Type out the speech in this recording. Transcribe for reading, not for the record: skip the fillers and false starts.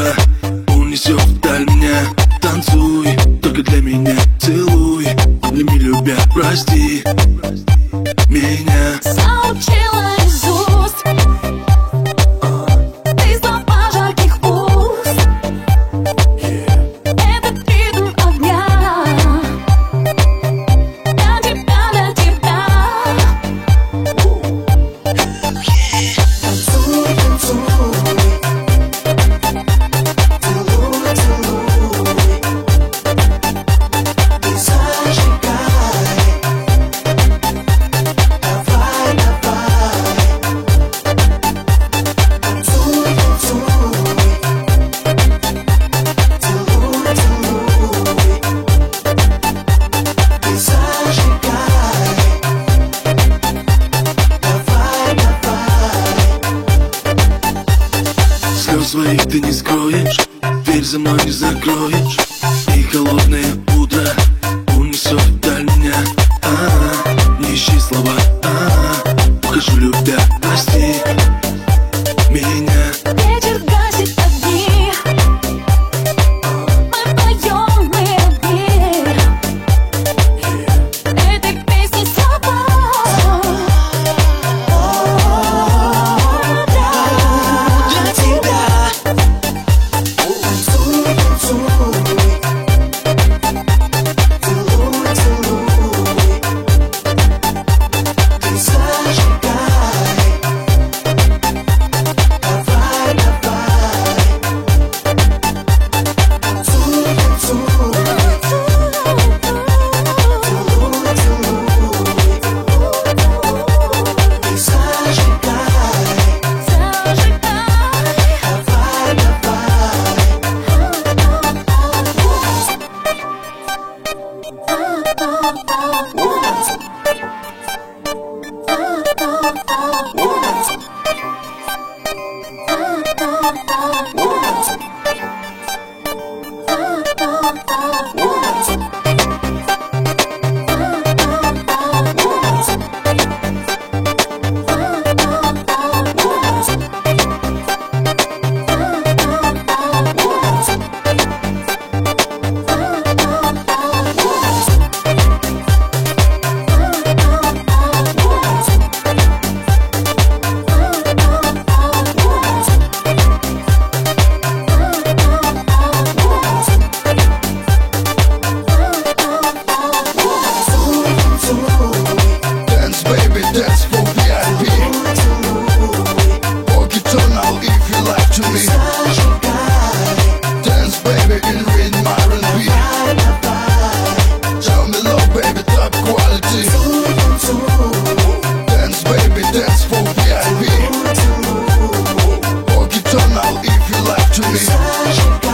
сила унесет вдаль меня. Танцуй, только для меня целуй, обними, любя, прости меня. Заучила из уст ты слова жарких уст. Этот ритм огня для тебя, для тебя. Танцуй, танцуй, целуй, целуй, ты зажигай. Давай, давай, танцуй, танцуй, целуй, целуй, ты зажигай. Давай, давай. Слез своих ты не скроешь, дверь за мной не закроешь, и холодное утро унесет вдаль меня. Не ищи слова, ухожу, любя, прости меня. Вечер гасит огни, мы вдвоем, мы одни. Этой песни слова для тебя. Танцуй, танцуй, целуй, целуй, ты зажигай. Давай, давай, танцуй, танцуй, целуй, целуй, ты зажигай. Давай, Dance, baby, dance for VIP. Walk it on now if you like to me. Dance, baby, in rhythm R&B. Tell me love, baby, top quality. Dance, baby, dance for VIP. Walk it on now if you like to me.